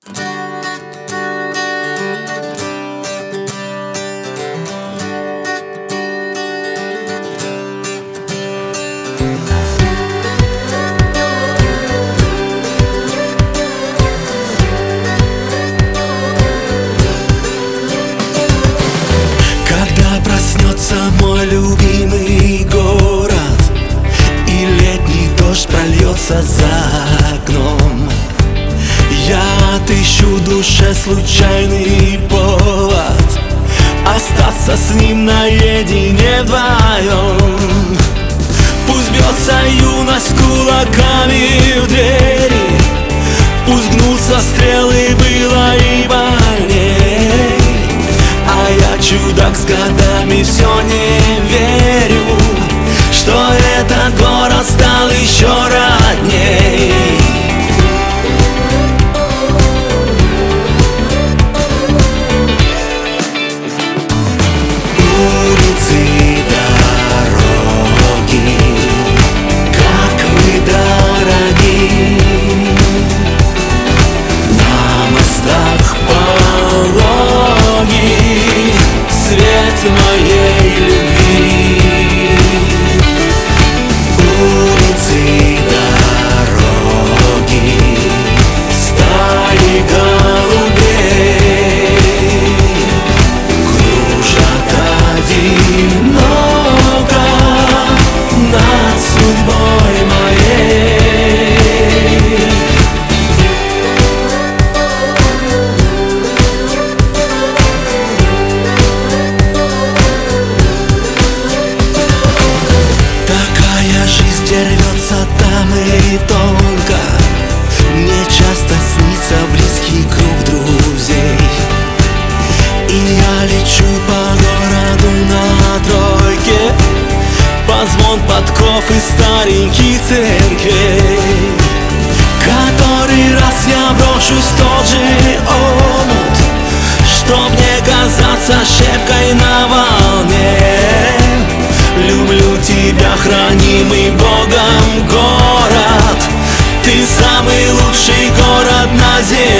Когда проснется мой любимый город и летний дождь прольется за окном, я отыщу душе случайный повод остаться с ним наедине вдвоем. Пусть бьется юность кулаками в двери, пусть гнутся стрелы было и больней, а я, чудак с годами, все не верю, что этот город стал еще родней. Улицы, дороги, как вы дороги, на мостах пологи свет моей любви. Улицы, дороги, стаи голубей кружат одиноко над судьбой моей. Такая жизнь, где рвется там и тонко, мне часто снится близкий круг друзей. И я лечу по городу на тройке, под звон подков и стареньких церквей. Который раз я брошусь в тот же омут, чтоб не казаться щепкой на волне. Люблю тебя, хранимый Богом город, ты самый лучший город на земле.